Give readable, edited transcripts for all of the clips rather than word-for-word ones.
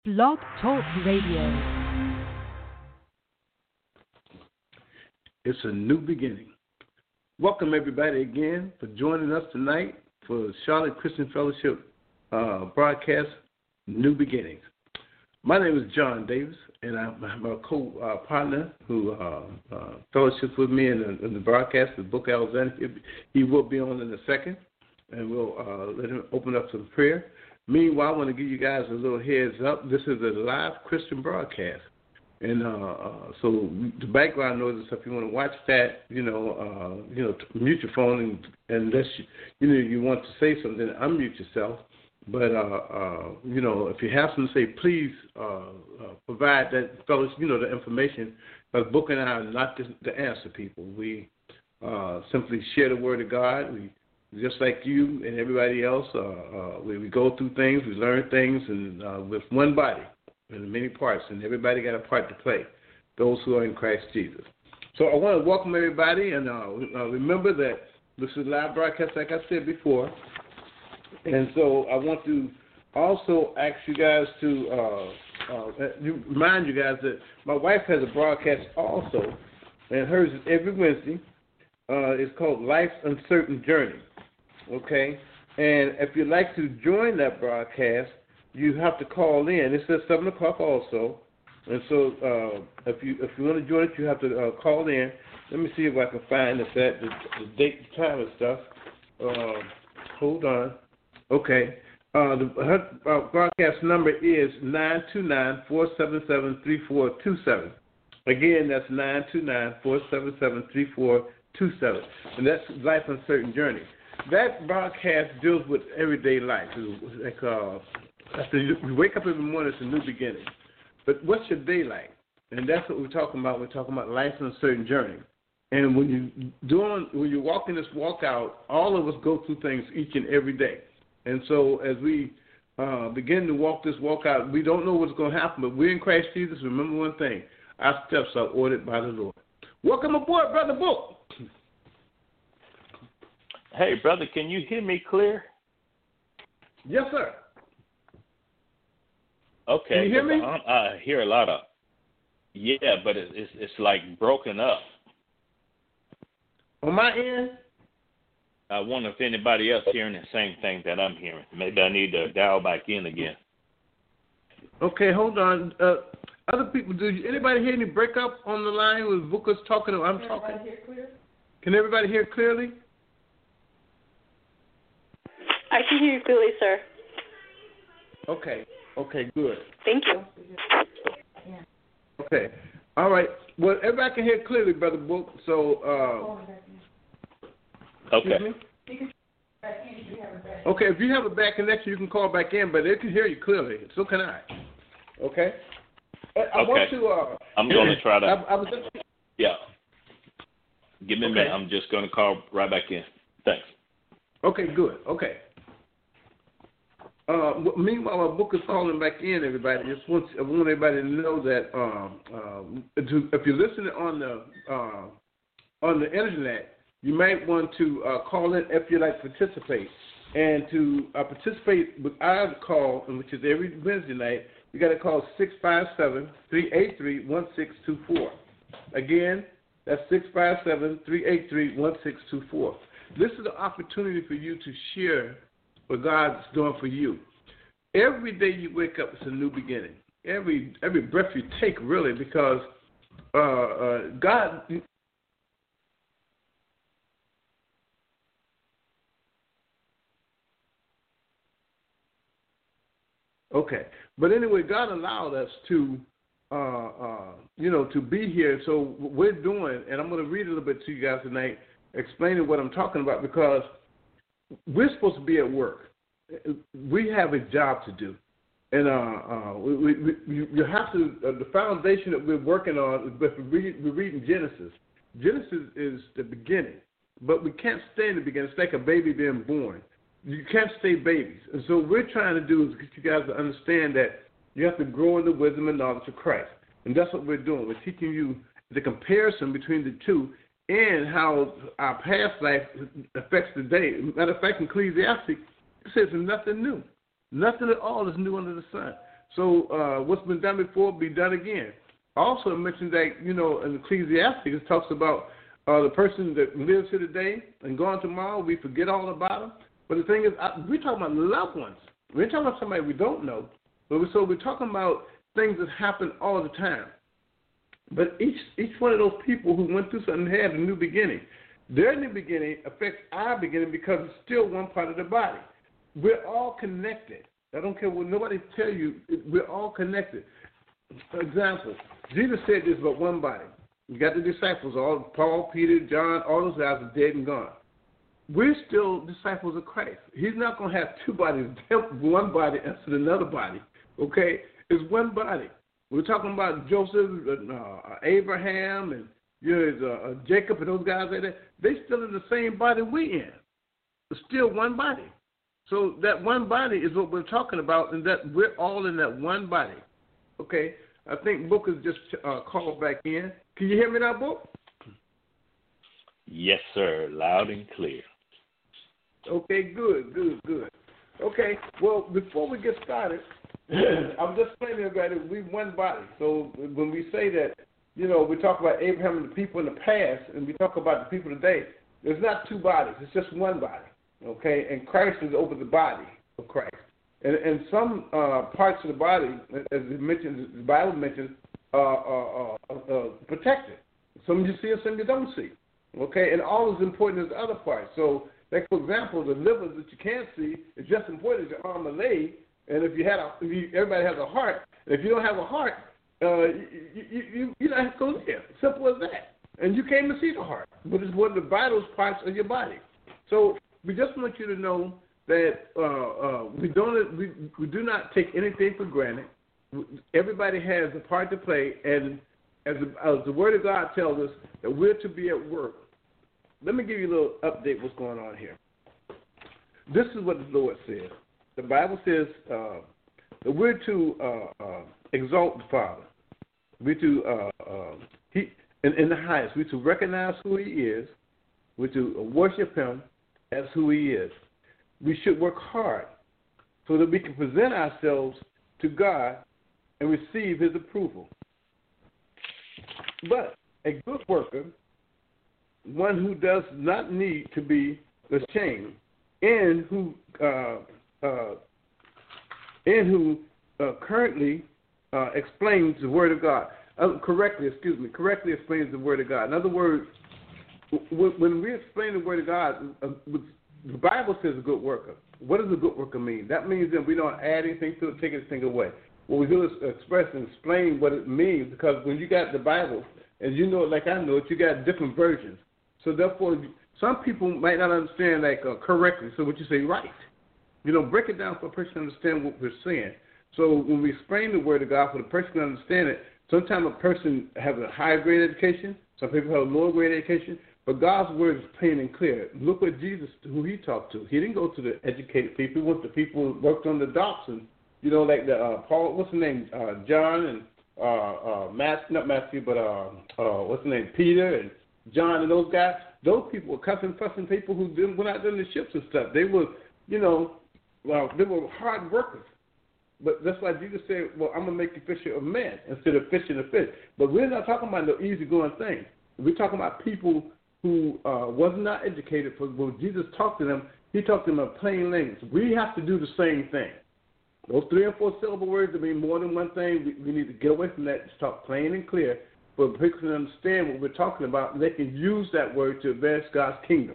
Blog Talk Radio. It's a new beginning. Welcome everybody again for joining us tonight for Charlotte Christian Fellowship broadcast, New Beginnings. My name is John Davis, and I'm a co-partner who fellowships with me in the broadcast, the Book Alexander. He will be on in a second, and we'll let him open up some prayer. Meanwhile, I want to give you guys a little heads up. This is a live Christian broadcast. And so the background noise, if you want to watch that, mute your phone and unless you want to say something, unmute yourself. But if you have something to say, please provide that fellows, the information. Because Book and I are not the answer people. We simply share the word of God. We just like you and everybody else. We go through things, we learn things, and with one body. In many parts, and everybody got a part to play, those who are in Christ Jesus. So I want to welcome everybody, and remember that this is a live broadcast, like I said before. And so I want to also ask you guys to remind you guys that my wife has a broadcast also, and hers is every Wednesday. It's called Life's Uncertain Journey, okay? And if you'd like to join that broadcast, you have to call in. It says 7 o'clock also. And so if you want to join it, you have to call in. Let me see if I can find the date, the time, and stuff. Hold on. Okay. Her broadcast number is 929-477-3427. Again, that's 929-477-3427. And that's Life Uncertain Journey. That broadcast deals with everyday life. It's like after you wake up every morning, it's a new beginning. But what's your day like? And that's what we're talking about. We're talking about Life's Uncertain Journey. And when you're walking this walk out, all of us go through things each and every day. And so as we begin to walk this walk out, we don't know what's going to happen, but we're in Christ Jesus. Remember one thing: our steps are ordered by the Lord. Welcome aboard, Brother Book. Hey, brother, can you hear me clear? Yes, sir. Okay. Can you hear me? I hear a lot of, but it's like broken up. On my end? I wonder if anybody else hearing the same thing that I'm hearing. Maybe I need to dial back in again. Okay, hold on. Other people, anybody hear any break up on the line with Booker's talking or I'm talking? Can everybody hear clear? Can everybody hear clearly? I can hear you clearly, sir. Okay, good. Thank you. Okay. All right. Well, everybody can hear clearly, Brother Book. So, okay. Excuse me? Okay, if you have a bad connection, you can call back in, but they can hear you clearly. So can I. Okay? I want to... I'm going to try that. Just... Yeah. Give me a minute. I'm just going to call right back in. Thanks. Okay, good. Okay. Meanwhile, our book is calling back in, everybody. I want everybody to know that if you're listening on the internet, you might want to call in if you'd like to participate. And to participate with our call, which is every Wednesday night, you got to call 657-383-1624. Again, that's 657-383-1624. This is an opportunity for you to share what God's doing for you. Every day you wake up, it's a new beginning. Every breath you take, really, because God. Okay, but anyway, God allowed us to, to be here. So what we're doing, and I'm going to read a little bit to you guys tonight, explaining what I'm talking about, because we're supposed to be at work. We have a job to do, and you have to. The foundation that we're working on. We're reading Genesis. Genesis is the beginning, but we can't stay in the beginning. It's like a baby being born. You can't stay babies, and so what we're trying to do is get you guys to understand that you have to grow in the wisdom and knowledge of Christ, and that's what we're doing. We're teaching you the comparison between the two and how our past life affects today. Matter of fact, in Ecclesiastes, it says nothing new. Nothing at all is new under the sun. So what's been done before be done again. Also, it mentions that, in Ecclesiastes, it talks about the person that lives here today and gone tomorrow, we forget all about them. But the thing is, we're talking about loved ones. We're talking about somebody we don't know. So we're talking about things that happen all the time. But each one of those people who went through something had a new beginning. Their new beginning affects our beginning because it's still one part of the body. We're all connected. I don't care what nobody tell you. We're all connected. For example, Jesus said this about one body. You got the disciples, all Paul, Peter, John, all those guys are dead and gone. We're still disciples of Christ. He's not going to have two bodies, one body instead of another body. Okay? It's one body. We're talking about Joseph, Abraham, and Jacob, and those guys like that. They still in the same body we in. It's still one body. So that one body is what we're talking about, and that we're all in that one body. Okay? I think Book is just called back in. Can you hear me now, Book? Yes, sir. Loud and clear. Okay, good. Okay, well, before we get started, I'm just explaining about it. We're one body. So when we say that, we talk about Abraham and the people in the past, and we talk about the people today, there's not two bodies. It's just one body, okay? And Christ is over the body of Christ. And some parts of the body, as it mentions, the Bible mentions, protected. Some you see and some you don't see, okay? And all is important as the other parts. So, like, for example, the liver that you can't see is just important as your arm or leg. And if everybody has a heart, and if you don't have a heart, you're not going to live. Simple as that. And you can't even see the heart, but it's one of the vital parts of your body. So we just want you to know that we do not take anything for granted. Everybody has a part to play, and as the Word of God tells us that we're to be at work. Let me give you a little update what's going on here. This is what the Lord says. The Bible says that we're to exalt the Father. We're to, in the highest, we're to recognize who He is. We're to worship Him as who He is. We should work hard so that we can present ourselves to God and receive His approval. But a good worker, one who does not need to be ashamed, and who currently explains the Word of God. Correctly explains the Word of God. In other words, when we explain the Word of God, the Bible says a good worker. What does a good worker mean? That means that we don't add anything to it, take anything away. What we do is express and explain what it means, because when you got the Bible, and you know it like I know it, you got different versions. So therefore, some people might not understand correctly. So what you say, right? Break it down for a person to understand what we're saying. So when we explain the Word of God for the person to understand it, sometimes a person has a higher grade education, some people have a lower grade education, but God's Word is plain and clear. Look what Jesus, who He talked to. He didn't go to the educated people. He went to people who worked on the docks and, like the Paul, what's his name, John and not Matthew, but what's his name, Peter and John and those guys. Those people were fussing people who went out there in the ships and stuff. They were, they were hard workers. But that's why Jesus said, well, I'm going to make you fisher of men instead of fishing of fish. But we're not talking about no easygoing thing. We're talking about people who was not educated. For when Jesus talked to them, He talked to them in plain language. We have to do the same thing. Those 3 or 4 syllable words that mean more than one thing, we need to get away from that. Just talk plain and clear, for people to understand what we're talking about, and they can use that word to advance God's kingdom.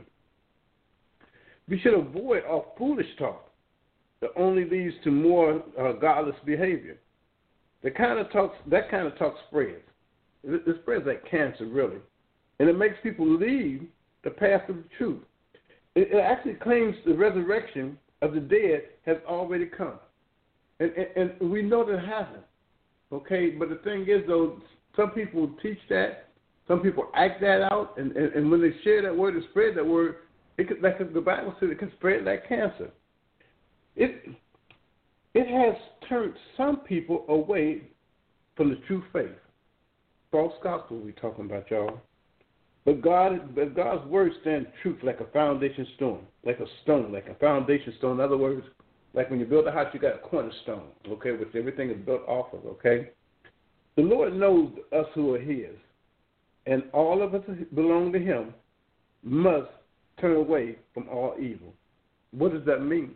We should avoid all foolish talk that only leads to more godless behavior. That kind of talk spreads. It spreads like cancer, really, and it makes people leave the path of the truth. It actually claims the resurrection of the dead has already come, and we know that it hasn't. Okay, but the thing is, though, some people teach that, some people act that out, and when they share that word and spread that word, like the Bible says, it can spread like cancer. It has turned some people away from the true faith. False gospel we're talking about, y'all. But God's word stands truth like a foundation stone, like a foundation stone. In other words, like when you build a house, you got a cornerstone, okay, which everything is built off of, okay? The Lord knows us who are his, and all of us who belong to him must turn away from all evil. What does that mean?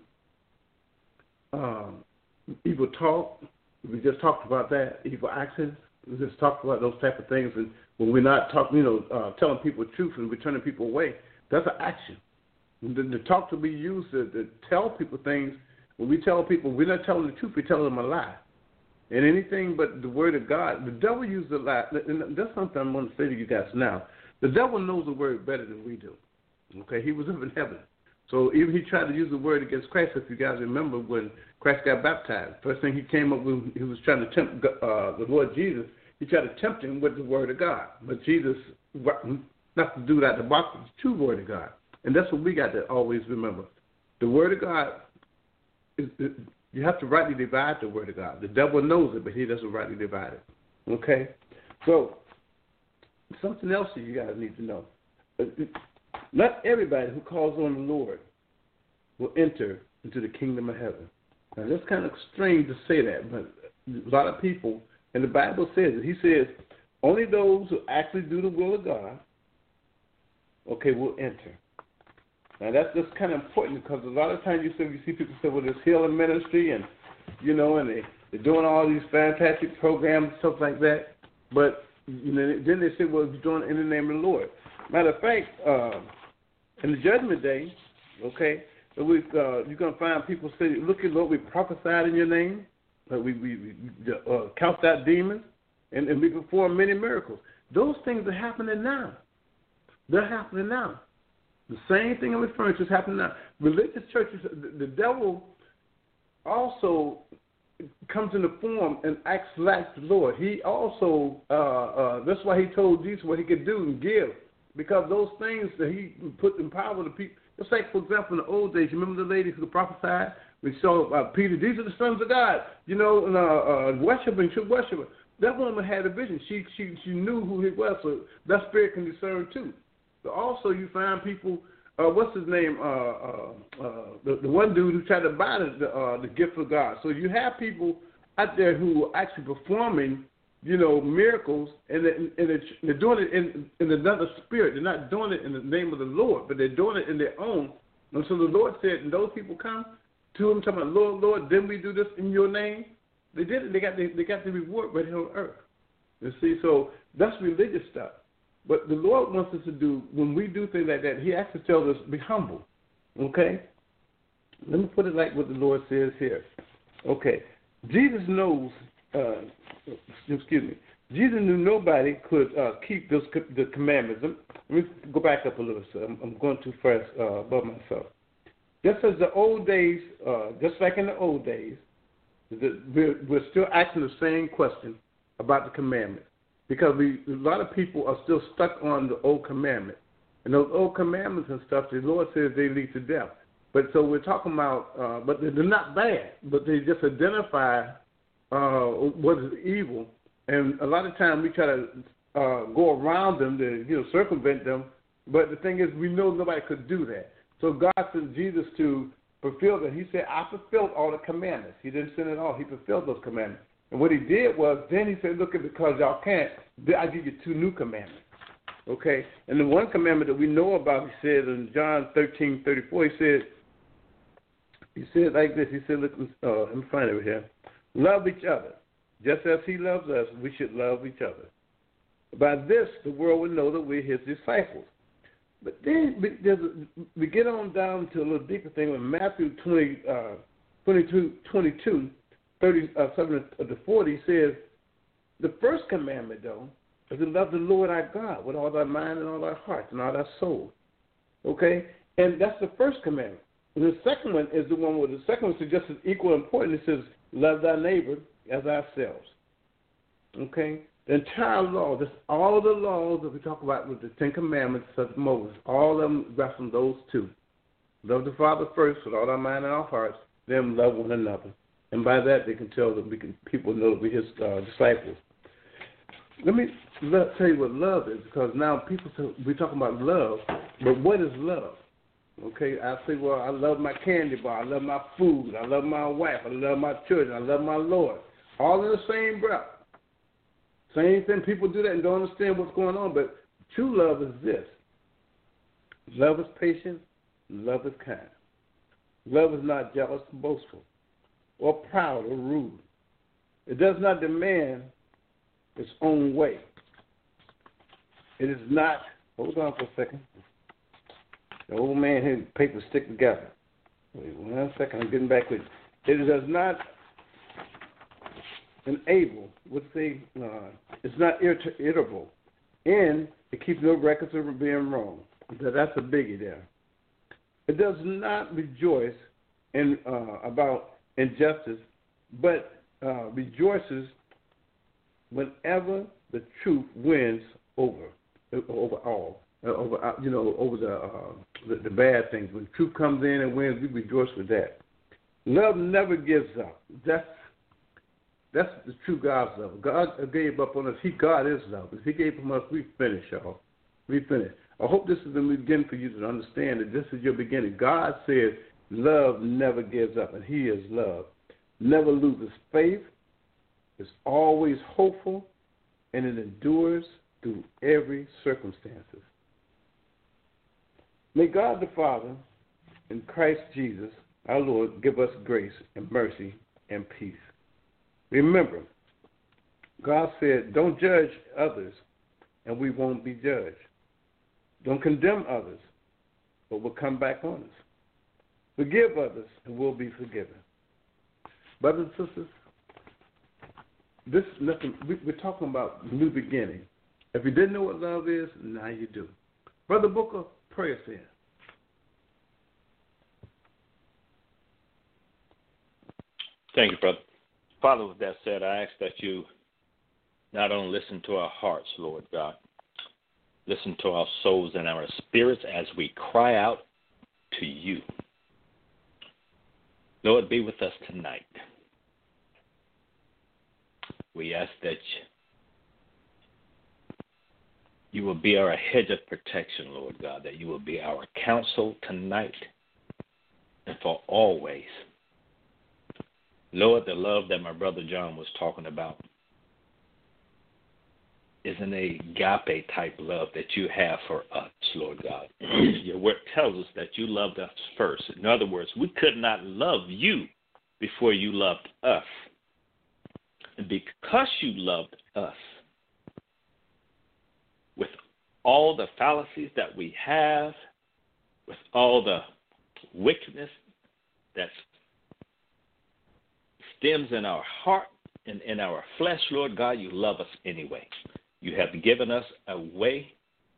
Evil talk, we just talked about that. Evil actions, we just talked about those type of things. And when we're not talking, telling people the truth and we're turning people away, that's an action. The talk to be used to tell people things, when we tell people we're not telling the truth, we're telling them a lie. And anything but the word of God, the devil uses a lie. And that's something I'm going to say to you guys now. The devil knows the word better than we do. Okay, he was up in heaven. So even he tried to use the word against Christ, if you guys remember when Christ got baptized. First thing he came up with, he was trying to tempt the Lord Jesus. He tried to tempt him with the word of God. But Jesus, not to do that, the box was the true word of God. And that's what we got to always remember. The word of God, you have to rightly divide the word of God. The devil knows it, but he doesn't rightly divide it. Okay? So, something else that you guys need to know. Not everybody who calls on the Lord will enter into the kingdom of heaven. Now, that's kind of strange to say that, but a lot of people, and the Bible says it. He says, only those who actually do the will of God, okay, will enter. Now, that's just kind of important because a lot of times you see people say, well, this healing ministry and, and they're doing all these fantastic programs and stuff like that. But then they say, well, you're doing it in the name of the Lord. Matter of fact, in the judgment day, okay, so you're going to find people say, look at Lord, we prophesied in your name. We cast out demons, and we perform many miracles. Those things are happening now. They're happening now. The same thing I'm referring to is happening now. Religious churches, the devil also comes in the form and acts like the Lord. He also, that's why he told Jesus what he could do and give, because those things that he put in power to people. Just like, for example, in the old days, you remember the lady who prophesied? We saw Peter, these are the sons of God, worshiping, should worship. That woman had a vision. She knew who he was, so that spirit can discern too. But also you find people, what's his name, the one dude who tried to buy the gift of God. So you have people out there who are actually performing, miracles, and they're doing it in another spirit. They're not doing it in the name of the Lord, but they're doing it in their own. And so the Lord said, and those people come to him talking about, Lord, didn't we do this in your name? They did it. They got the reward right here on earth. You see, so that's religious stuff. But the Lord wants us to do, when we do things like that, he actually tells us, be humble. Okay? Let me put it like what the Lord says here. Okay. Jesus knows, Jesus knew nobody could keep the commandments. Let me go back up a little. So I'm going too fast above myself. Just as the old days, just like in the old days, we're still asking the same question about the commandments. Because a lot of people are still stuck on the old commandments. And those old commandments and stuff, the Lord says they lead to death. But so we're talking about, but they're not bad, but they just identify what is evil. And a lot of times we try to go around them to circumvent them. But the thing is, we know nobody could do that. So God sent Jesus to fulfill that. He said, I fulfilled all the commandments. He didn't send it all. He fulfilled those commandments. And what he did was, then he said, look, because y'all can't, I give you 2 new commandments. Okay? And the one commandment that we know about, he said in John 13:34, he said like this. He said, look, let me find it over here. Love each other. Just as he loves us, we should love each other. By this, the world will know that we're his disciples. But then we get on down to a little deeper thing in Matthew 22, 37 to 40 says, the first commandment, though, is to love the Lord our God with all our mind and all our heart and all our soul. Okay? And that's the first commandment. And the second one is the one where the second one is just as equal important. It says, love thy neighbor as ourselves. Okay? The entire law, all of the laws that we talk about with the 10 Commandments of Moses, all of them rest on those 2. Love the Father first with all our mind and our hearts, then love one another. And by that, they can tell that people know that we're his disciples. Let me tell you what love is, because now people say, we're talking about love, but what is love? Okay, I say, well, I love my candy bar, I love my food, I love my wife, I love my children, I love my Lord. All in the same breath. Same thing. People do that and don't understand what's going on, but true love is this. Love is patient, love is kind. Love is not jealous, boastful, or proud or rude. It does not demand its own way. It is not, hold on for a second. The old man had paper stick together. Wait 1 second, I'm getting back with it. It does not enable, it's not irritable, and it keeps no records of being wrong. That's a biggie there. It does not rejoice about injustice, but rejoices whenever the truth wins over all. Over the bad things. When truth comes in and wins, we rejoice with that. Love never gives up. That's the true God's love. God gave up on us. God is love. If He gave from us, we finish, y'all. We finish. I hope this is the beginning for you to understand that this is your beginning. God says love never gives up, and He is love. Never loses faith. It's always hopeful, and it endures through every circumstances. May God the Father and Christ Jesus, our Lord, give us grace and mercy and peace. Remember, God said, don't judge others, and we won't be judged. Don't condemn others, but we'll come back on us. Forgive others, and we'll be forgiven. Brothers and sisters, this is nothing. We're talking about new beginning. If you didn't know what love is, now you do. Brother Booker, pray us in. Thank you, brother. Father, with that said, I ask that you not only listen to our hearts, Lord God, listen to our souls and our spirits as we cry out to you. Lord, be with us tonight. We ask that you will be our hedge of protection, Lord God, that you will be our counsel tonight and for always. Lord, the love that my brother John was talking about is an agape type love that you have for us, Lord God. Your word tells us that you loved us first. In other words, we could not love you before you loved us. And because you loved us, with all the fallacies that we have, with all the wickedness that stems in our heart and in our flesh, Lord God, you love us anyway. You have given us a way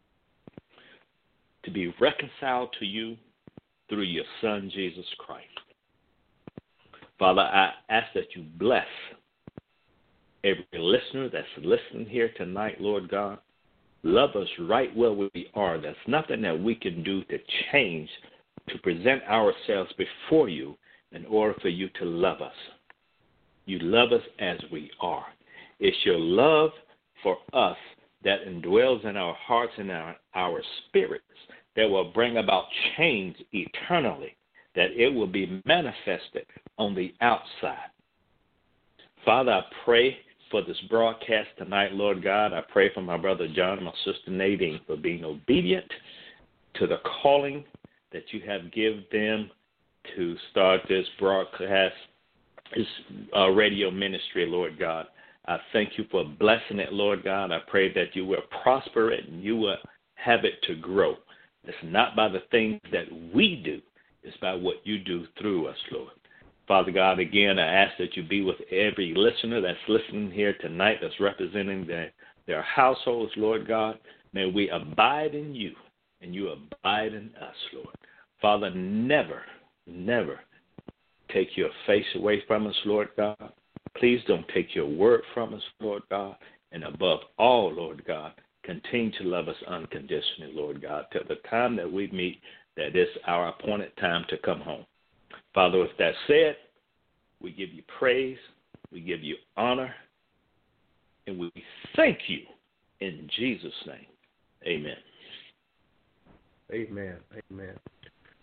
to be reconciled to you through your Son, Jesus Christ. Father, I ask that you bless every listener that's listening here tonight, Lord God. Love us right where we are. There's nothing that we can do to change, to present ourselves before you in order for you to love us. You love us as we are. It's your love for us that indwells in our hearts and our spirits that will bring about change eternally, that it will be manifested on the outside. Father, I pray for this broadcast tonight, Lord God. I pray for my brother John and my sister Nadine for being obedient to the calling that you have given them to start this broadcast, this radio ministry, Lord God. I thank you for blessing it, Lord God. I pray that you will prosper it and you will have it to grow. It's not by the things that we do. It's by what you do through us, Lord. Father God, again, I ask that you be with every listener that's listening here tonight that's representing their households, Lord God. May we abide in you and you abide in us, Lord. Father, never, never take your face away from us, Lord God. Please don't take your word from us, Lord God. And above all, Lord God, continue to love us unconditionally, Lord God, till the time that we meet, that is our appointed time to come home. Father, with that said, we give you praise, we give you honor, and we thank you in Jesus' name. Amen. Amen. Amen.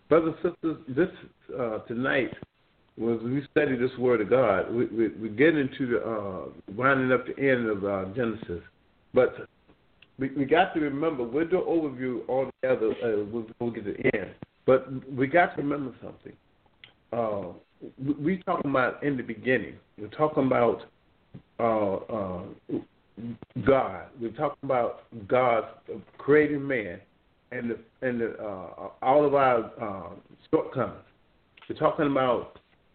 Brothers and sisters, this tonight, as we study this Word of God, we get into the winding up the end of Genesis. But we got to remember, we'll do an overview all together. We'll get to the end. But we got to remember something. We talking about in the beginning. We're talking about God. We're talking about God creating man and all of our shortcomings. We're talking about,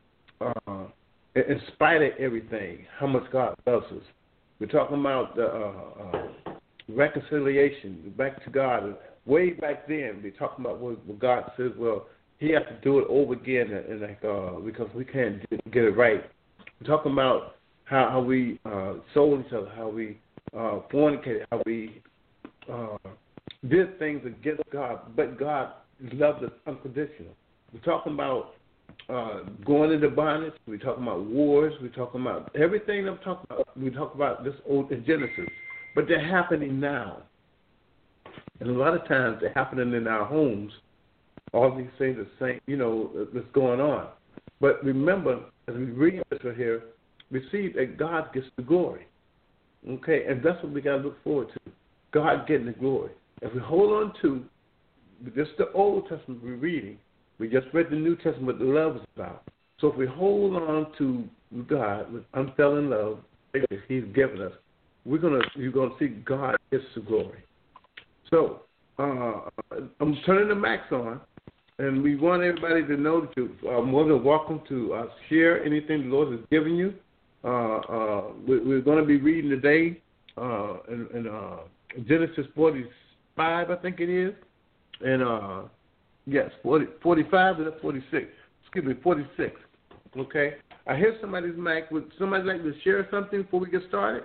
in spite of everything, how much God loves us. We're talking about reconciliation, back to God. Way back then, we're talking about what God says, well, He has to do it over again, and because we can't get it right. We're talking about how we sold each other, how we fornicated, how we did things against God, but God loved us unconditional. We're talking about going into bondage. We're talking about wars. We're talking about everything I'm talking about. We talk about this old in Genesis, but they're happening now. And a lot of times they're happening in our homes. All these things are saying, that's going on. But remember, as we read this right here, we see that God gets the glory. Okay, and that's what we got to look forward to. God getting the glory. If we hold on to just the Old Testament we're reading, we just read the New Testament, what the love is about. So if we hold on to God with unfailing love that He's given us, you're gonna see God gets the glory. So I'm turning the mics on, and we want everybody to know that you're more than welcome to share anything the Lord has given you. We're going to be reading today in Genesis 45, I think it is, and yes, 45 and 46. Excuse me, 46. Okay. I hear somebody's mic. Would somebody like to share something before we get started?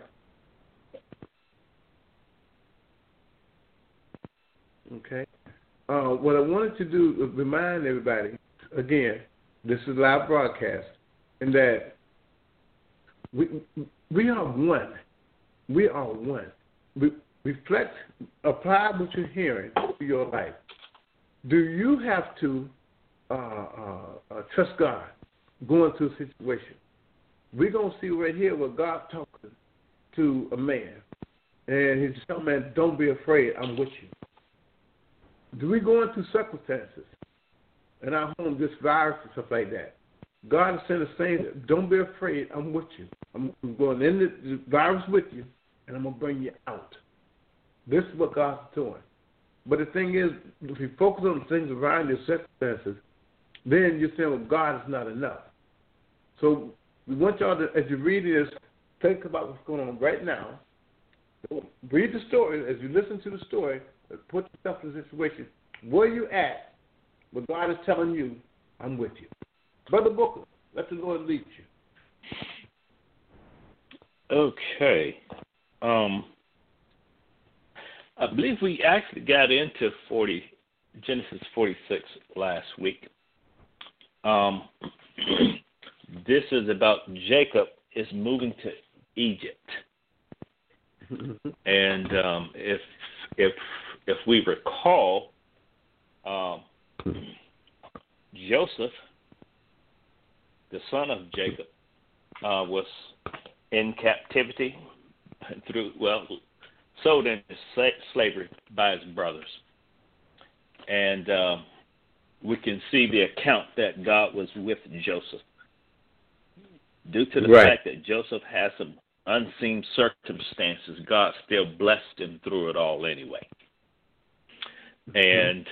Okay. What I wanted to do was remind everybody, again, this is a live broadcast, and that we are one. We are one. Reflect, apply what you're hearing to your life. Do you have to trust God going through a situation? We're going to see right here where God talking to a man, and He's telling a man, don't be afraid, I'm with you. Do we go into circumstances in our home, this virus and stuff like that? God is saying, don't be afraid, I'm with you. I'm going in the virus with you, and I'm going to bring you out. This is what God's doing. But the thing is, if you focus on the things around your circumstances, then you're saying, well, God is not enough. So we want y'all to, as you read this, think about what's going on right now. Read the story. As you listen to the story, put yourself in a situation. Where you at, where God is telling you, I'm with you. Brother Booker, let the Lord lead you. Okay. I believe we actually got into Genesis 46 last week. This is about Jacob is moving to Egypt. And if we recall, Joseph, the son of Jacob, was in captivity sold into slavery by his brothers. And we can see the account that God was with Joseph. Due to the fact that Joseph has some unseen circumstances, God still blessed him through it all anyway. And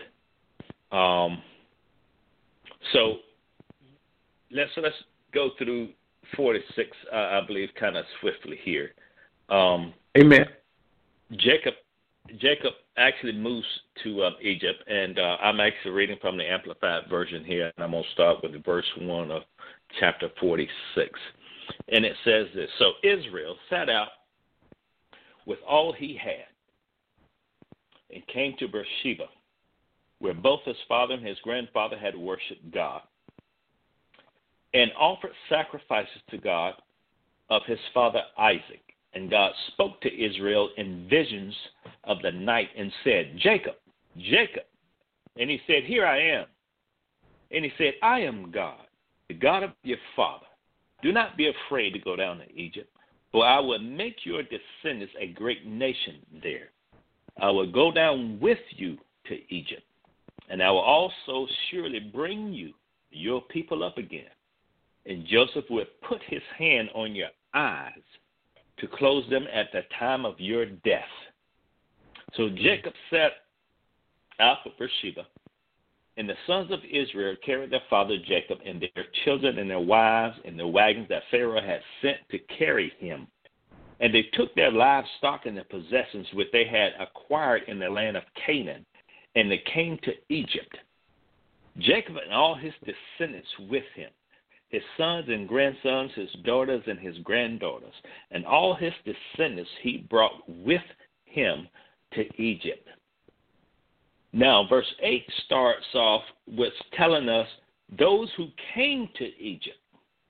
so let's go through 46, I believe, kind of swiftly here. Amen. Jacob actually moves to Egypt, and I'm actually reading from the Amplified Version here, and I'm going to start with verse 1 of chapter 46. And it says this: So Israel set out with all he had and came to Beersheba, where both his father and his grandfather had worshipped God, and offered sacrifices to God of his father Isaac. And God spoke to Israel in visions of the night and said, Jacob, Jacob. And he said, Here I am. And he said, I am God, the God of your father. Do not be afraid to go down to Egypt, for I will make your descendants a great nation there. I will go down with you to Egypt, and I will also surely bring you, your people, up again. And Joseph will put his hand on your eyes to close them at the time of your death. So Jacob set out for Beersheba, and the sons of Israel carried their father Jacob and their children and their wives in the wagons that Pharaoh had sent to carry him. And they took their livestock and their possessions which they had acquired in the land of Canaan, and they came to Egypt. Jacob and all his descendants with him, his sons and grandsons, his daughters and his granddaughters, and all his descendants he brought with him to Egypt. Now, verse 8 starts off with telling us those who came to Egypt.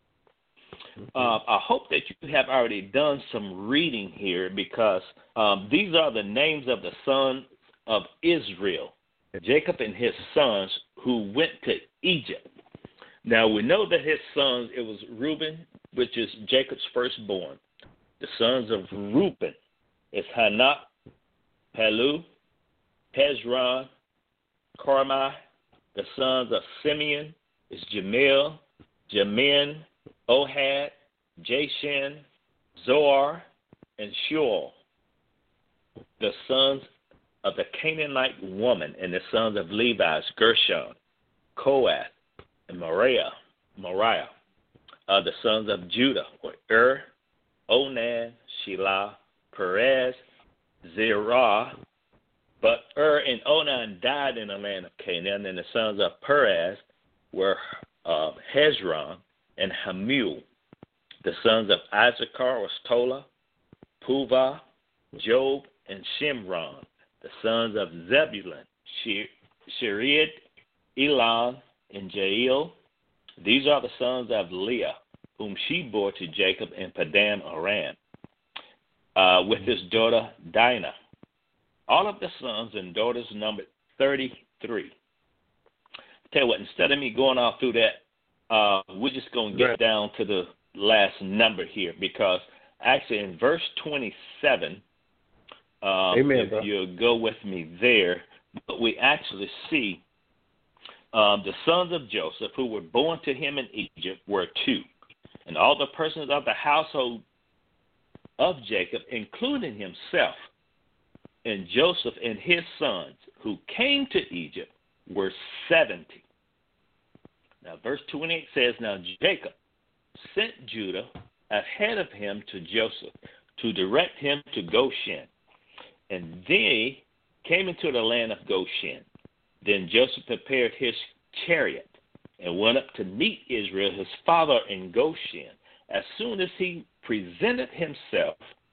I hope that you have already done some reading here, because these are the names of the sons of Israel, Jacob and his sons who went to Egypt. Now, we know that his sons, it was Reuben, which is Jacob's firstborn. The sons of Reuben is Hanok, Palu, Hezron, Carmi. The sons of Simeon is Jamil, Jamin, Ohad, Jashen, Zoar, and Shual. The sons of the Canaanite woman, and the sons of Levi is Gershon, Kohath, and Moriah. The sons of Judah were Onan, Shelah, Perez, Zerah. But and Onan died in the land of Canaan, and the sons of Perez were Hezron and Hamul. The sons of Issachar was Tola, Puvah, Job, and Shimron. The sons of Zebulun, Shered, Elon, and Jael. These are the sons of Leah, whom she bore to Jacob in Padan Aram, with his daughter Dinah. All of the sons and daughters numbered 33. Tell you what, instead of me going all through that, we're just going to get down to the last number here, because actually in verse 27, Amen, if you'll go with me there, but we actually see the sons of Joseph who were born to him in Egypt were 2. And all the persons of the household of Jacob, including himself, and Joseph and his sons who came to Egypt were 70. Now, verse 28 says, Now Jacob sent Judah ahead of him to Joseph to direct him to Goshen. And they came into the land of Goshen. Then Joseph prepared his chariot and went up to meet Israel, his father, in Goshen. As soon as he presented himself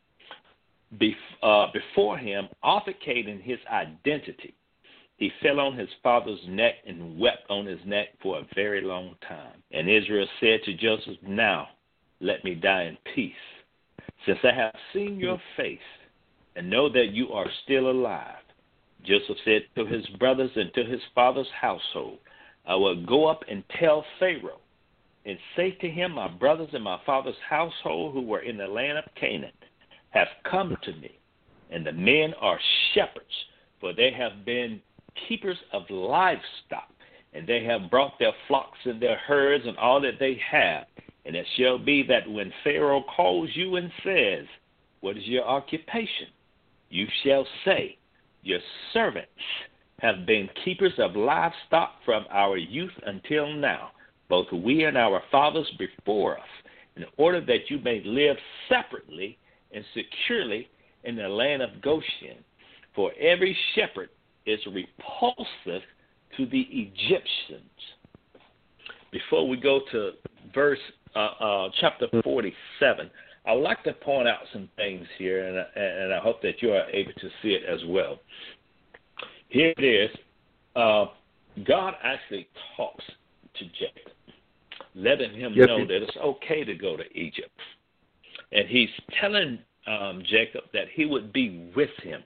before him, authenticating his identity, he fell on his father's neck and wept on his neck for a very long time. And Israel said to Joseph, Now let me die in peace, since I have seen your face and know that you are still alive. Joseph said to his brothers and to his father's household, I will go up and tell Pharaoh and say to him, My brothers and my father's household who were in the land of Canaan have come to me, and the men are shepherds, for they have been keepers of livestock, and they have brought their flocks and their herds and all that they have. And it shall be that when Pharaoh calls you and says, What is your occupation? You shall say, Your servants have been keepers of livestock from our youth until now, both we and our fathers before us, in order that you may live separately and securely in the land of Goshen. For every shepherd is repulsive to the Egyptians. Before we go to verse chapter 47, I would like to point out some things here, and I hope that you are able to see it as well. Here it is. God actually talks to Jacob, letting him know that it's okay to go to Egypt. And he's telling Jacob that he would be with him.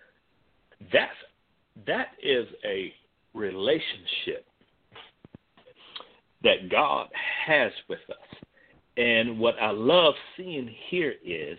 That is a relationship that God has with us. And what I love seeing here is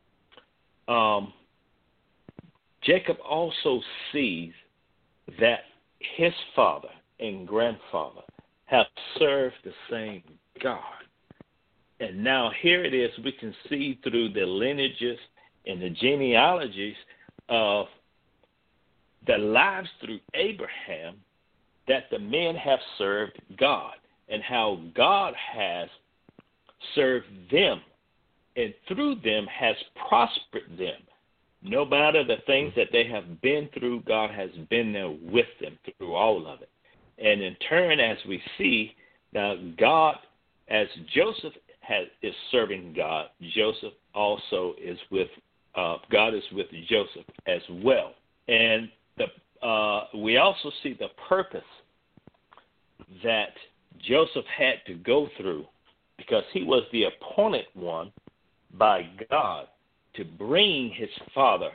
Jacob also sees that his father and grandfather have served the same God. And now here it is, we can see through the lineages and the genealogies of the lives through Abraham that the men have served God and how God has served them and through them has prospered them. No matter the things that they have been through, God has been there with them through all of it. And in turn, as we see, now God, as Joseph is serving God, Joseph also is with, God is with Joseph as well. And we also see the purpose that Joseph had to go through, because he was the appointed one by God to bring his father's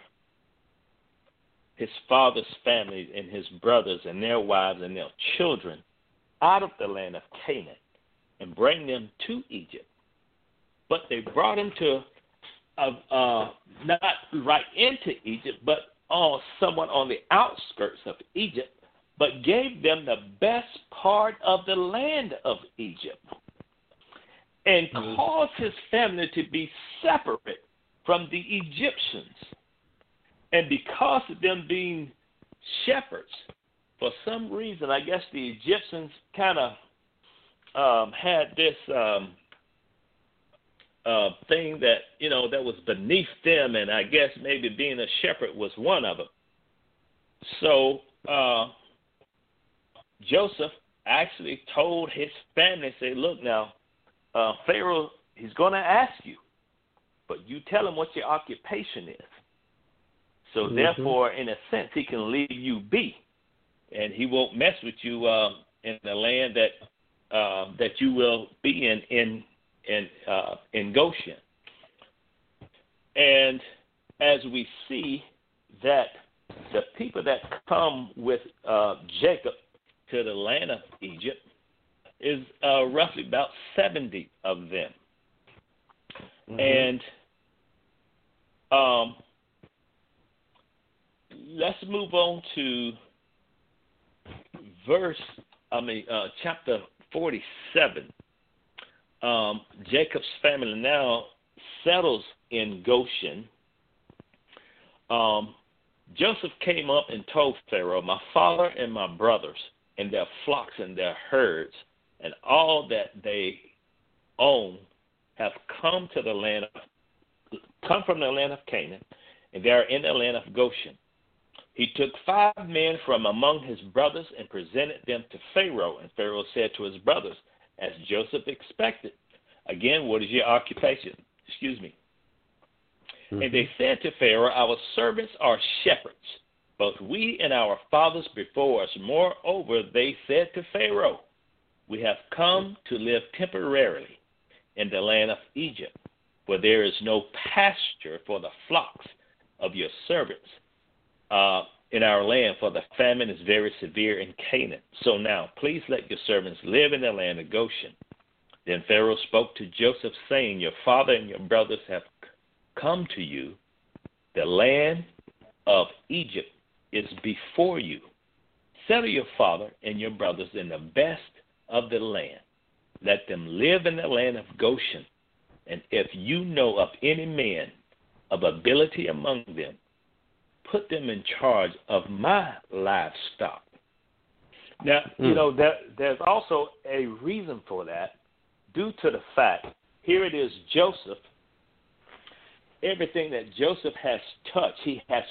family and his brothers and their wives and their children out of the land of Canaan and bring them to Egypt. But they brought him to not right into Egypt, but somewhat on the outskirts of Egypt, but gave them the best part of the land of Egypt and caused his family to be separate from the Egyptians. And because of them being shepherds, for some reason, I guess the Egyptians kind of had this thing that, that was beneath them, and I guess maybe being a shepherd was one of them. So Joseph actually told his family, say, look now, Pharaoh, he's going to ask you, but you tell him what your occupation is. So therefore, in a sense, he can leave you be, and he won't mess with you in the land that you will be in Goshen. And as we see that the people that come with Jacob to the land of Egypt is roughly about 70 of them. And let's move on to chapter 47. Jacob's family now settles in Goshen. Joseph came up and told Pharaoh, my father and my brothers and their flocks and their herds and all that they own have come from the land of Canaan, and they are in the land of Goshen. He took 5 men from among his brothers and presented them to Pharaoh. And Pharaoh said to his brothers, as Joseph expected, again, what is your occupation? And they said to Pharaoh, our servants are shepherds, both we and our fathers before us. Moreover, they said to Pharaoh, we have come to live temporarily in the land of Egypt, where there is no pasture for the flocks of your servants in our land, for the famine is very severe in Canaan. So now, please let your servants live in the land of Goshen. Then Pharaoh spoke to Joseph, saying, your father and your brothers have come to you. The land of Egypt is before you. Settle your father and your brothers in the best of the land. Let them live in the land of Goshen. And if you know of any man of ability among them, put them in charge of my livestock. Now, there's also a reason for that, due to the fact, here it is Joseph, everything that Joseph has touched, he has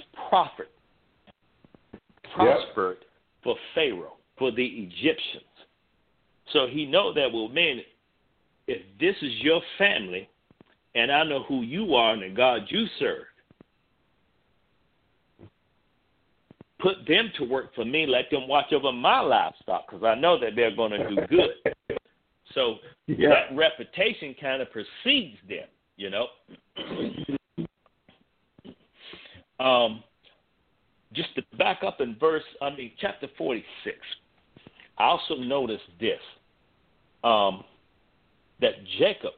prospered for Pharaoh, for the Egyptians. So he knows that, well, man, if this is your family, and I know who you are and the God you serve, put them to work for me, let them watch over my livestock, because I know that they're going to do good. So that reputation kind of precedes them, Just to back up in chapter 46, I also noticed this. that Jacob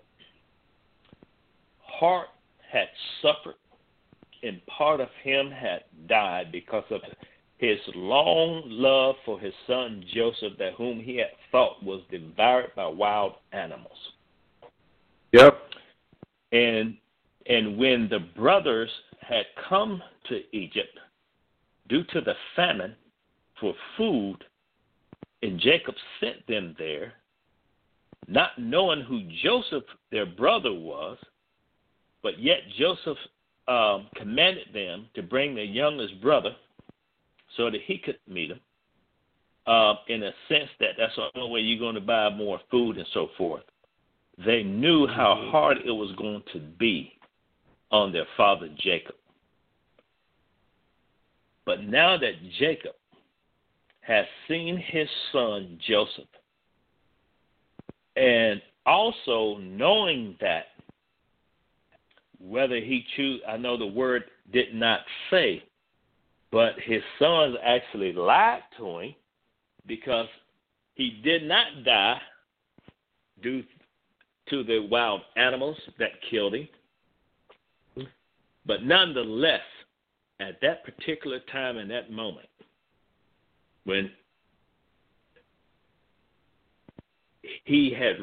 heart had suffered, and part of him had died because of his long love for his son Joseph, that whom he had thought was devoured by wild animals. Yep. And when the brothers had come to Egypt due to the famine for food, and Jacob sent them there, not knowing who Joseph, their brother, was, but yet Joseph commanded them to bring their youngest brother so that he could meet him, in a sense that that's the only way you're going to buy more food and so forth. They knew how hard it was going to be on their father Jacob. But now that Jacob has seen his son Joseph, and also knowing that whether he choose, I know the word did not say, but his sons actually lied to him because he did not die due to the wild animals that killed him. But nonetheless, at that particular time and that moment, when he had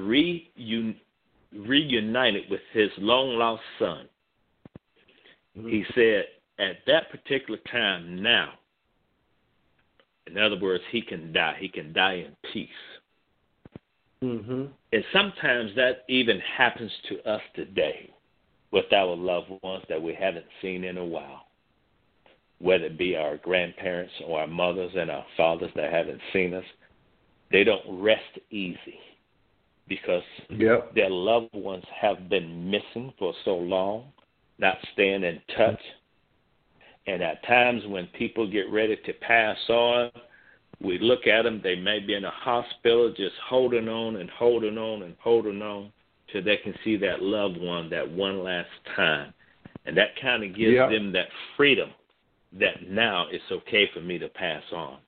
reunited with his long-lost son, he said, at that particular time now, in other words, he can die. He can die in peace. Mm-hmm. And sometimes that even happens to us today with our loved ones that we haven't seen in a while, whether it be our grandparents or our mothers and our fathers that haven't seen us. They don't rest easy because their loved ones have been missing for so long, not staying in touch. And at times when people get ready to pass on, we look at them, they may be in a hospital just holding on and holding on and holding on till they can see that loved one that one last time. And that kind of gives them that freedom that now it's okay for me to pass on.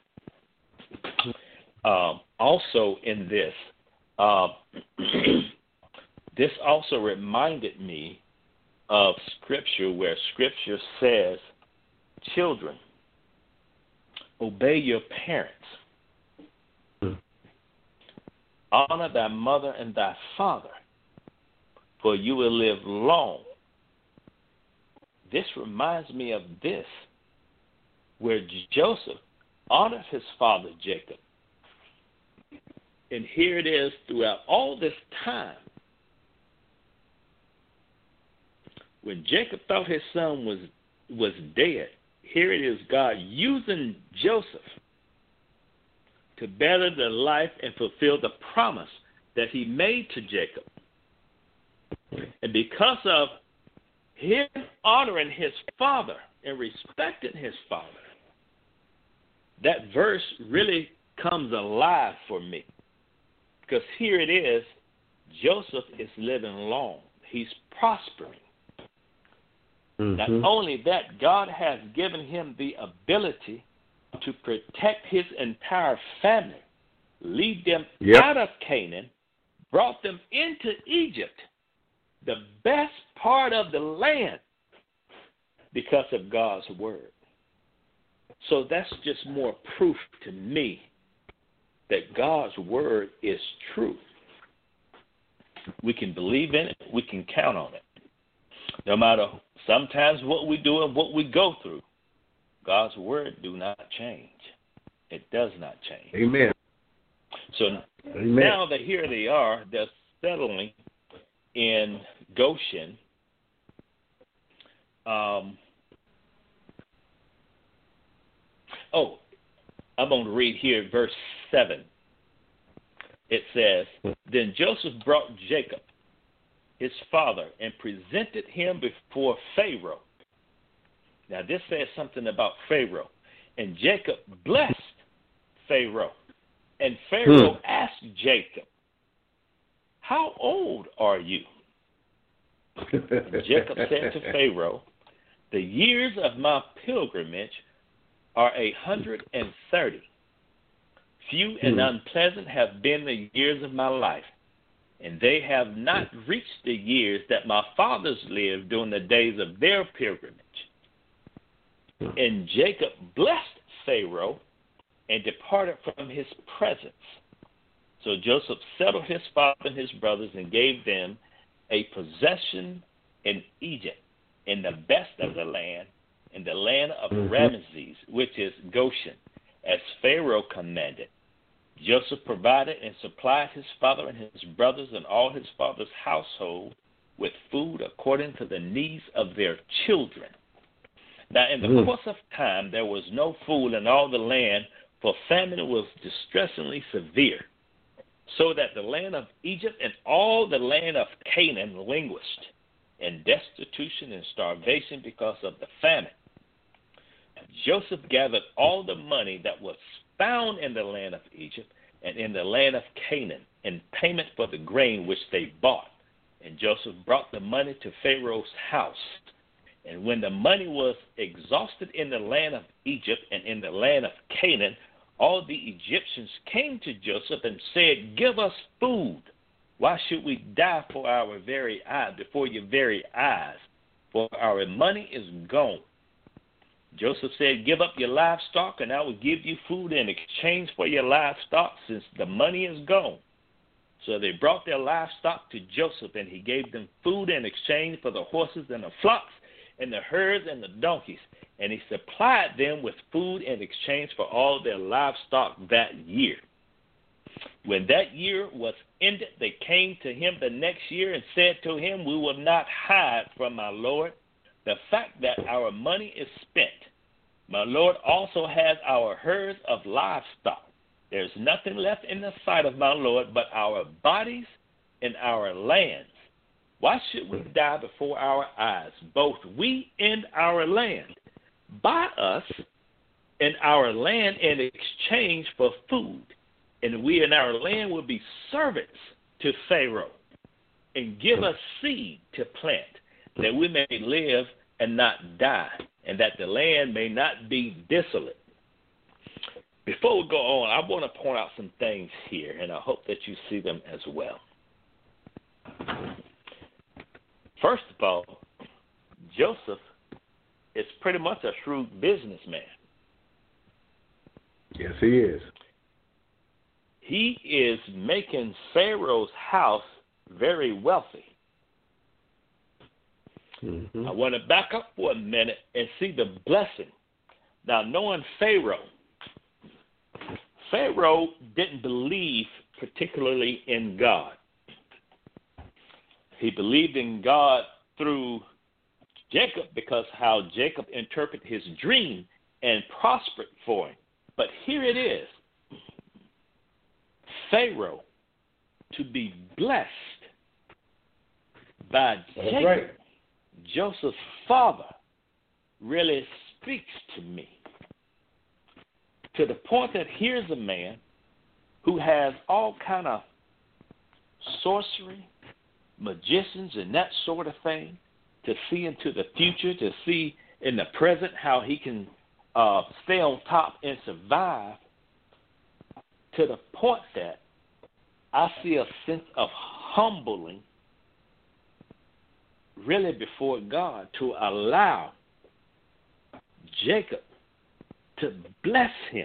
Also in this, this also reminded me of Scripture where Scripture says, children, obey your parents. Honor thy mother and thy father, for you will live long. This reminds me of this, where Joseph honored his father Jacob. And here it is throughout all this time. When Jacob thought his son was dead, here it is God using Joseph to better the life and fulfill the promise that he made to Jacob. And because of him honoring his father and respecting his father, that verse really comes alive for me. Because here it is, Joseph is living long. He's prospering. Not only that, God has given him the ability to protect his entire family, lead them out of Canaan, brought them into Egypt, the best part of the land, because of God's word. So that's just more proof to me that God's word is true. We can believe in it. We can count on it. No matter sometimes what we do and what we go through, God's word do not change. It does not change. Amen. So now that here they are, they're settling in Goshen. I'm going to read here verse 7. It says, Then Joseph brought Jacob, his father, and presented him before Pharaoh. Now this says something about Pharaoh. And Jacob blessed Pharaoh. And Pharaoh asked Jacob, How old are you? And Jacob said to Pharaoh, The years of my pilgrimage are 130. Few and unpleasant have been the years of my life, and they have not reached the years that my fathers lived during the days of their pilgrimage. And Jacob blessed Pharaoh and departed from his presence. So Joseph settled his father and his brothers and gave them a possession in Egypt, in the best of the land, in the land of Ramesses, which is Goshen, as Pharaoh commanded. Joseph provided and supplied his father and his brothers and all his father's household with food according to the needs of their children. Now, in the course of time, there was no food in all the land, for famine was distressingly severe, so that the land of Egypt and all the land of Canaan languished in destitution and starvation because of the famine. Joseph gathered all the money that was found in the land of Egypt and in the land of Canaan in payment for the grain which they bought. And Joseph brought the money to Pharaoh's house. And when the money was exhausted in the land of Egypt and in the land of Canaan, all the Egyptians came to Joseph and said, "Give us food. Why should we die for our very eyes, before your very eyes? For our money is gone." Joseph said, "Give up your livestock, and I will give you food in exchange for your livestock, since the money is gone." So they brought their livestock to Joseph, and he gave them food in exchange for the horses and the flocks and the herds and the donkeys. And he supplied them with food in exchange for all their livestock that year. When that year was ended, they came to him the next year and said to him, "We will not hide from my Lord the fact that our money is spent. My Lord also has our herds of livestock. There's nothing left in the sight of my Lord but our bodies and our lands. Why should we die before our eyes, both we and our land? Buy us and our land in exchange for food, and we and our land will be servants to Pharaoh, and give us seed to plant, that we may live and not die, and that the land may not be desolate." Before we go on, I want to point out some things here, and I hope that you see them as well. First of all, Joseph is pretty much a shrewd businessman. Yes, he is. He is making Pharaoh's house very wealthy. I want to back up for a minute and see the blessing. Now, knowing Pharaoh didn't believe particularly in God. He believed in God through Jacob, because how Jacob interpreted his dream and prospered for him. But here it is. Pharaoh to be blessed by Jacob, right. Joseph's father, really speaks to me. To the point that here's a man who has all kind of sorcery, magicians, and that sort of thing, to see into the future, to see in the present how he can stay on top and survive, to the point that I see a sense of humbling really before God to allow Jacob to bless him.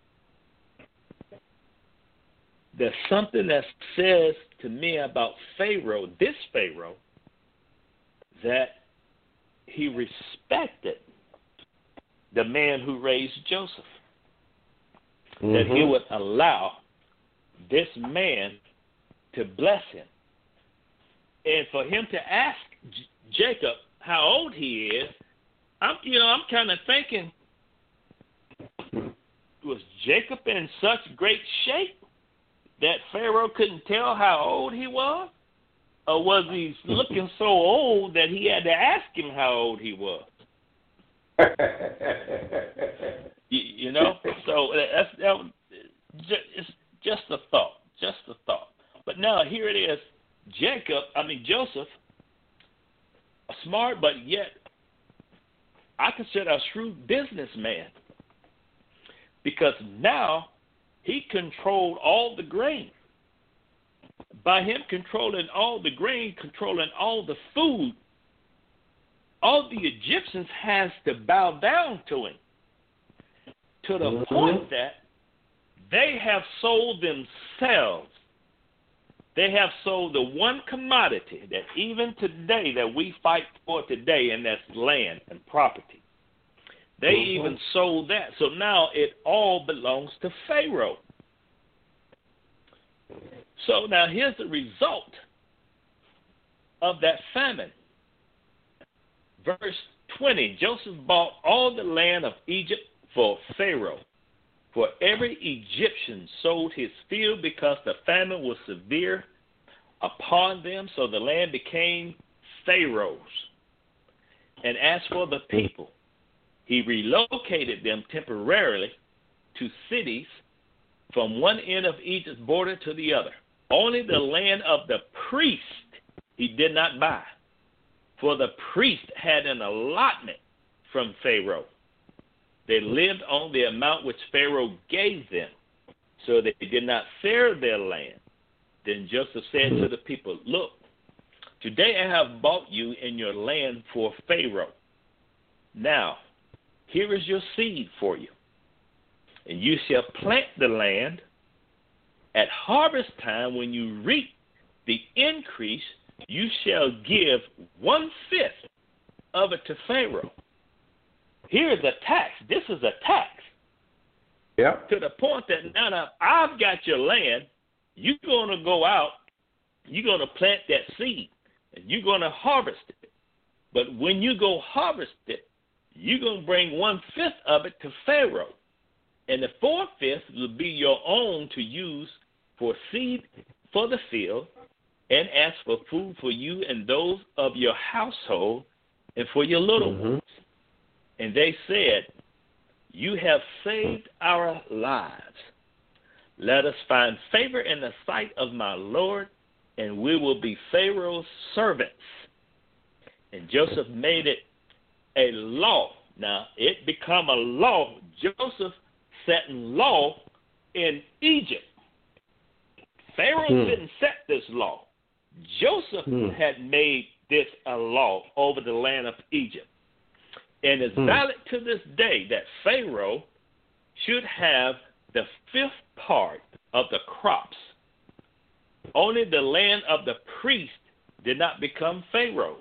There's something that says to me about Pharaoh, this Pharaoh, that he respected the man who raised Joseph. That he would allow this man to bless him. And for him to ask Jacob how old he is, I'm kind of thinking, was Jacob in such great shape that Pharaoh couldn't tell how old he was? Or was he looking so old that he had to ask him how old he was? So it's just a thought. But now here it is, Joseph, a smart but yet I consider a shrewd businessman, because now he controlled all the grain. By him controlling all the grain, controlling all the food, all the Egyptians has to bow down to him, to the point that they have sold themselves. They have sold the one commodity that even today that we fight for today, and that's land and property. They even sold that. So now it all belongs to Pharaoh. So now here's the result of that famine. Verse 20, Joseph bought all the land of Egypt for Pharaoh. For every Egyptian sold his field because the famine was severe upon them, so the land became Pharaoh's. And as for the people, he relocated them temporarily to cities from one end of Egypt's border to the other. Only the land of the priest he did not buy, for the priest had an allotment from Pharaoh. They lived on the amount which Pharaoh gave them, so they did not sell their land. Then Joseph said to the people, look, today I have bought you and your land for Pharaoh. Now, here is your seed for you, and you shall plant the land. At harvest time, when you reap the increase, you shall give 1/5 of it to Pharaoh. Here's a tax. This is a tax. Yeah. To the point that now I've got your land. You're going to go out. You're going to plant that seed, and you're going to harvest it. But when you go harvest it, you're going to bring 1/5 of it to Pharaoh. And the 4/5 will be your own to use for seed for the field, and as for food for you and those of your household, and for your little ones. And they said, you have saved our lives. Let us find favor in the sight of my Lord, and we will be Pharaoh's servants. And Joseph made it a law. Now, it become a law. Joseph set in law in Egypt. Pharaoh didn't set this law. Joseph had made this a law over the land of Egypt. And it's valid to this day that Pharaoh should have the 5th part of the crops. Only the land of the priest did not become Pharaoh's.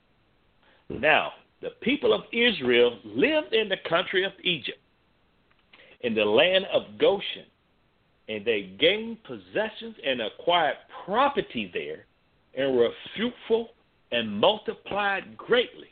Now, the people of Israel lived in the country of Egypt, in the land of Goshen, and they gained possessions and acquired property there and were fruitful and multiplied greatly.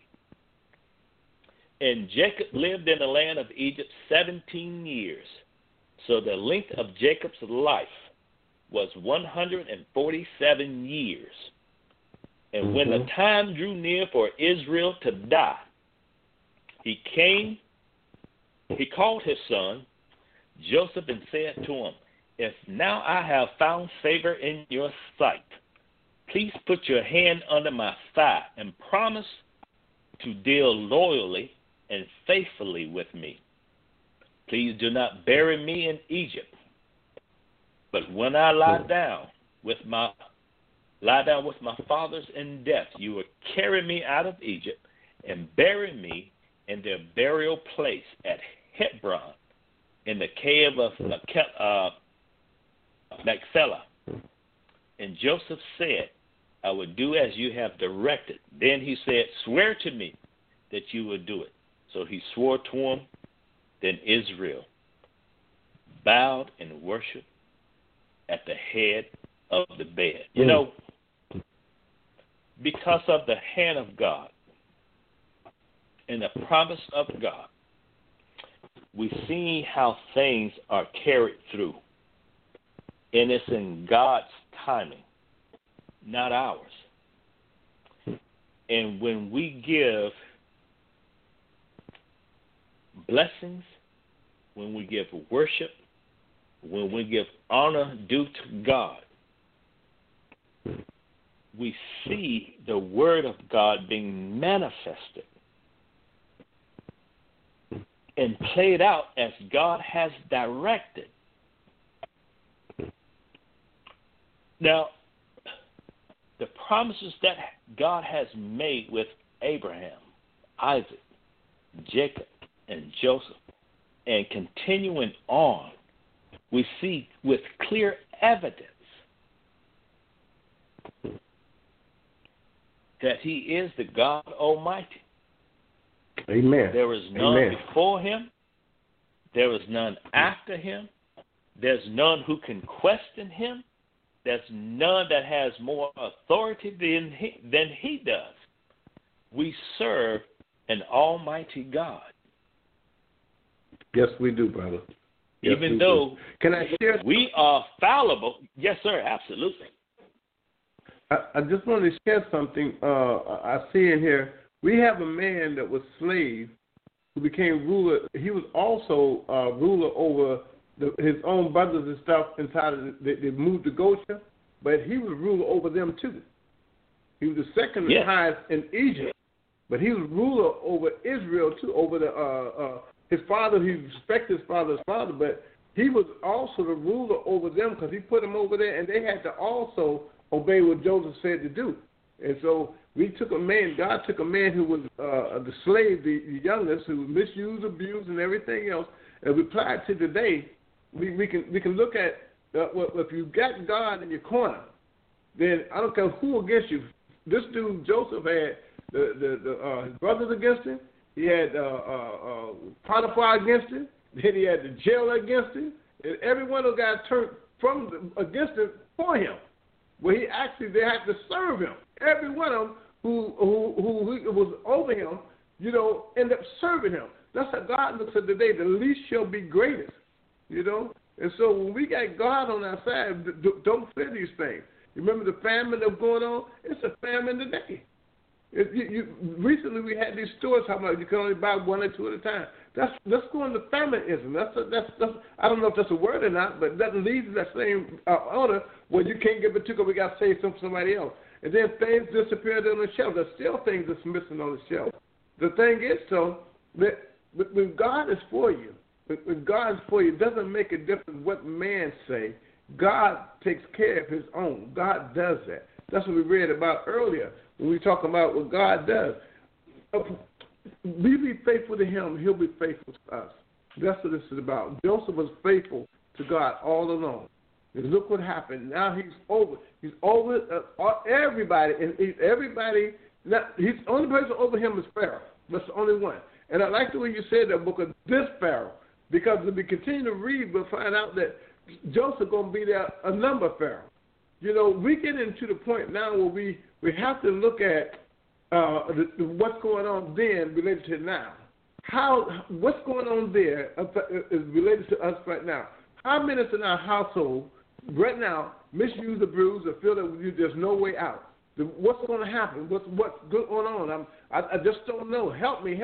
And Jacob lived in the land of Egypt 17 years. So the length of Jacob's life was 147 years. And when the time drew near for Israel to die, he called his son Joseph and said to him, if now I have found favor in your sight, please put your hand under my thigh and promise to deal loyally and faithfully with me. Please do not bury me in Egypt. But when I lie down with my fathers in death, you will carry me out of Egypt and bury me in their burial place at Hebron in the cave of Machpelah. And Joseph said, I will do as you have directed. Then he said, swear to me that you will do it. So he swore to him. Then Israel bowed and worshiped at the head of the bed. You know, because of the hand of God and the promise of God, we see how things are carried through. And it's in God's timing, not ours. And when we give blessings, when we give worship, when we give honor due to God, we see the word of God being manifested and played out as God has directed. Now, the promises that God has made with Abraham, Isaac, Jacob, and Joseph, and continuing on, we see with clear evidence that he is the God Almighty. Amen. There is none Amen. before him. There is none after him. There's none who can question him. There's none that has more authority than he does. We serve an almighty God. Yes, we do, brother. Yes, Even though can I share? We are fallible. Yes, sir, absolutely. I just want to share something. I see in here, we have a man that was slave who became ruler. He was also ruler over his own brothers and stuff inside of they moved to Goshen, but he was ruler over them too. He was the second highest in Egypt, but he was ruler over Israel too, over his father. He respected his father's father, but he was also the ruler over them because he put them over there, and they had to also obey what Joseph said to do. And so we took a man, God took a man who was the slave, the youngest, who was misused, abused, and everything else, and we applied to today. We can look at if you got God in your corner, then I don't care who against you. This dude Joseph had his brothers against him. He had Potiphar against him. Then he had the jailer against him. And every one of those guys turned against him for him. Well, they had to serve him. Every one of them who was over him, ended up serving him. That's how God looks at today. The least shall be greatest, And so when we got God on our side, don't fear these things. You remember the famine that's going on? It's a famine today. Recently we had these stores talking about you can only buy one or two at a time. That's going to famineism. That's I don't know if that's a word or not, but that leads to that same order where you can't get particular. We got to save somebody else, and then things disappeared on the shelf. There's still things that's missing on the shelf. The thing is, that when God is for you, it doesn't make a difference what man say. God takes care of his own. God does that. That's what we read about earlier when we talk about what God does. We be faithful to him, he'll be faithful to us. That's what this is about. Joseph was faithful to God all along. And look what happened. Now he's over everybody. And he's the only person over him is Pharaoh. That's the only one. And I like the way you said that book of this Pharaoh, because if we continue to read, we'll find out that Joseph going to be there a number of Pharaoh. We get into the point now where we have to look at what's going on then related to now. What's going on there is related to us right now. How many in our household right now misuse the bruise or feel that there's no way out? What's going to happen? What's going on? I just don't know. Help me.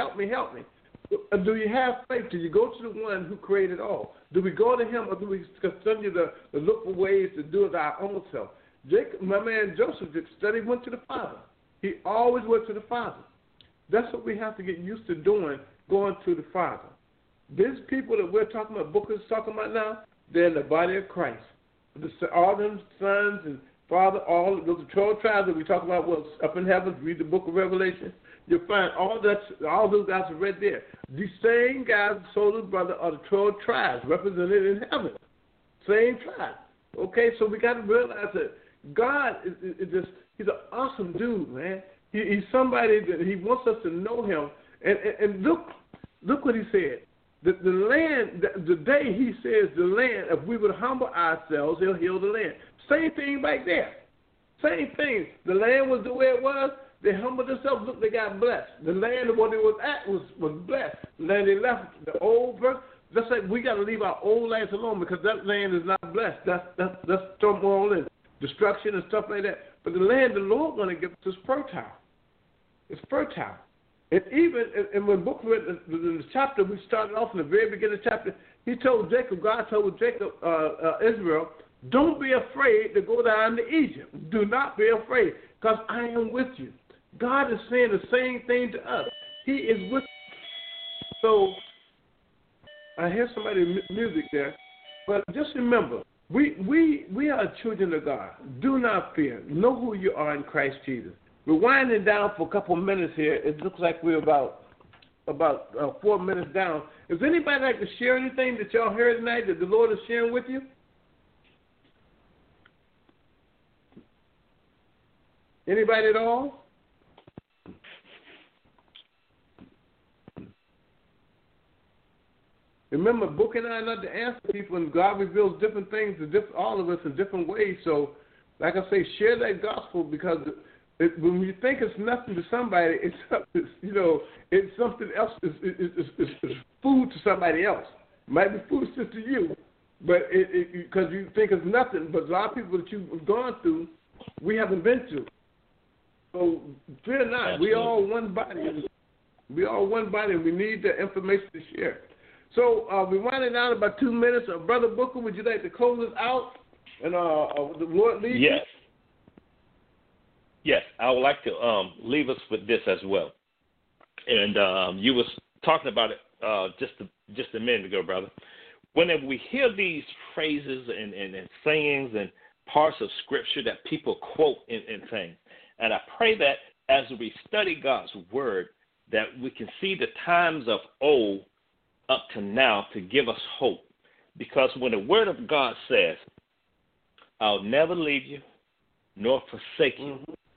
Do you have faith? Do you go to the one who created all? Do we go to him, or do we continue to look for ways to do it our own self? My man Joseph went to the Father. He always went to the Father. That's what we have to get used to doing, going to the Father. These people that we're talking about, Booker's talking about now, they're in the body of Christ. All them sons and Father, all the 12 tribes that we talk about was up in heaven. Read the book of Revelation. You'll find all those guys are right there. These same guys, soul and brother, are the 12 tribes represented in heaven. Same tribe. Okay, so we got to realize that God is just, he's an awesome dude, man. He's somebody that he wants us to know him. And look what he said. The land, the day he says the land, if we would humble ourselves, he'll heal the land. Same thing back there. Same thing. The land was the way it was. They humbled themselves. Look, they got blessed. The land of what they was at was blessed. The land they left, the old birth. Just like we got to leave our old lands alone because that land is not blessed. That's turmoil and destruction and stuff like that. But the land the Lord going to give us is fertile. It's fertile. And when book read in the chapter, we started off in the very beginning of the chapter, God told Jacob, Israel, don't be afraid to go down to Egypt. Do not be afraid, because I am with you. God is saying the same thing to us. He is with us. So I hear somebody's music there, but just remember, We are children of God. Do not fear. Know who you are in Christ Jesus. We're winding down for a couple of minutes here. It looks like we're about 4 minutes down. Does anybody like to share anything that y'all heard tonight that the Lord is sharing with you? Anybody at all? Remember, Book and I are not to answer people, and God reveals different things to all of us in different ways. So, like I say, share that gospel, because when you think it's nothing to somebody, it's something else. It's food to somebody else. It might be food to you, but because you think it's nothing. But a lot of people that you've gone through, we haven't been through. So fear not. Absolutely. We all one body. We all one body, and we need that information to share. So we're winding down about 2 minutes. Brother Booker, would you like to close us out? And the Lord lead you? Yes. Yes, I would like to leave us with this as well. And you was talking about it just a minute ago, brother. Whenever we hear these phrases and sayings and parts of Scripture that people quote and things, and I pray that as we study God's Word, that we can see the times of old up to now to give us hope. Because when the Word of God says, I'll never leave you nor forsake you,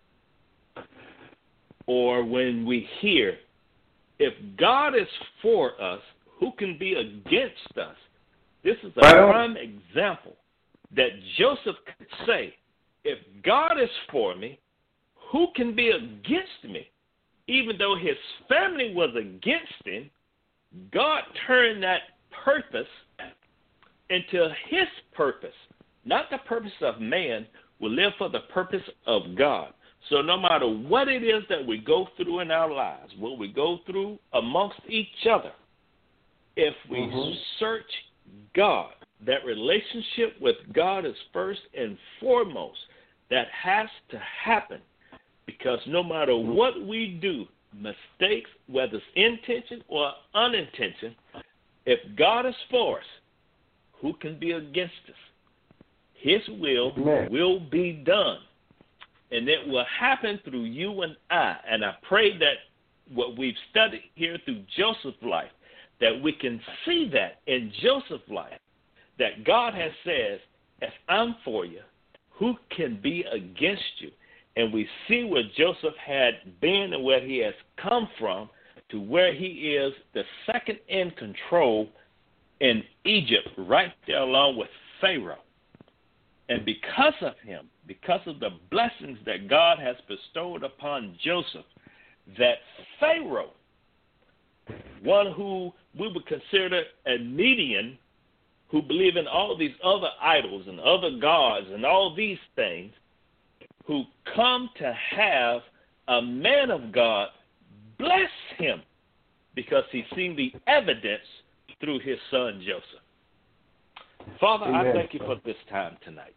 or when we hear, if God is for us, who can be against us? This is a prime example that Joseph could say, if God is for me, who can be against me? Even though his family was against him, God turned that purpose into his purpose. Not the purpose of man, will live for the purpose of God. So no matter what it is that we go through in our lives, what we go through amongst each other, if we search God, that relationship with God is first and foremost. That has to happen, because no matter what we do, mistakes, whether it's intention or unintention, if God is for us, who can be against us? His will be done. And it will happen through you and I. And I pray that what we've studied here through Joseph's life, that we can see that in Joseph's life, that God has said, if I'm for you, who can be against you? And we see where Joseph had been and where he has come from to where he is the second in control in Egypt, right there along with Pharaoh. And because of him, because of the blessings that God has bestowed upon Joseph, that Pharaoh, one who we would consider a Median, who believe in all these other idols and other gods and all these things, who come to have a man of God bless him because he's seen the evidence through his son Joseph. Father, I thank you for this time tonight.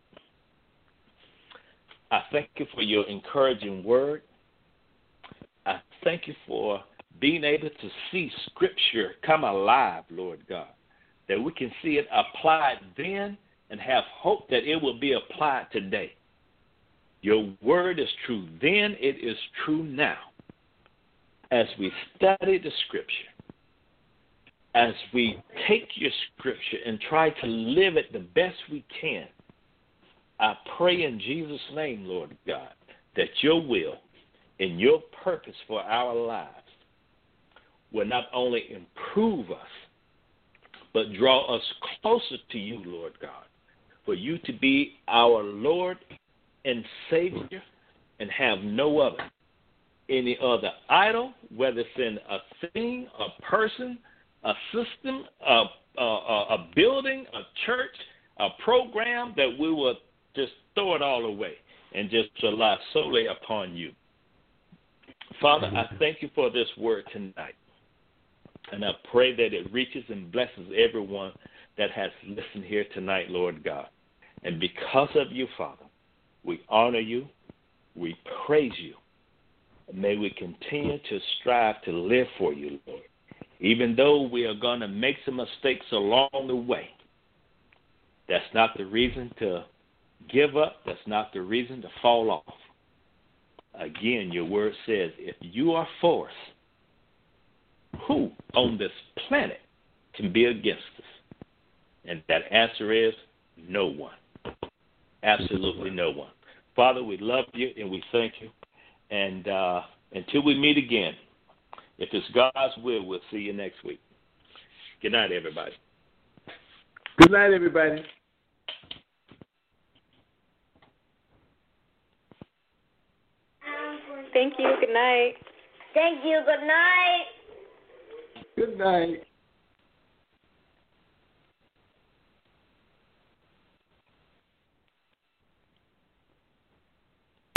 I thank you for your encouraging word. I thank you for being able to see Scripture come alive, Lord God, that we can see it applied then and have hope that it will be applied today. Your word is true then, it is true now. As we study the Scripture, as we take your Scripture and try to live it the best we can, I pray in Jesus' name, Lord God, that your will and your purpose for our lives will not only improve us, but draw us closer to you, Lord God, for you to be our Lord and Savior and have no other. Any other idol, whether it's in a thing, a person, a system, a building, a church, a program, that we will just throw it all away and just rely solely upon you. Father, I thank you for this word tonight. And I pray that it reaches and blesses everyone that has listened here tonight, Lord God. And because of you, Father, we honor you, we praise you. May we continue to strive to live for you, Lord. Even though we are going to make some mistakes along the way, That's not the reason to give up. That's not the reason to fall off. Again, your word says, if you are for us, who on this planet can be against us? And that answer is no one. Absolutely no one. Father, we love you and we thank you. And until we meet again, if it's God's will, we'll see you next week. Good night, everybody. Good night, everybody. Thank you. Good night. Thank you. Good night. Good night.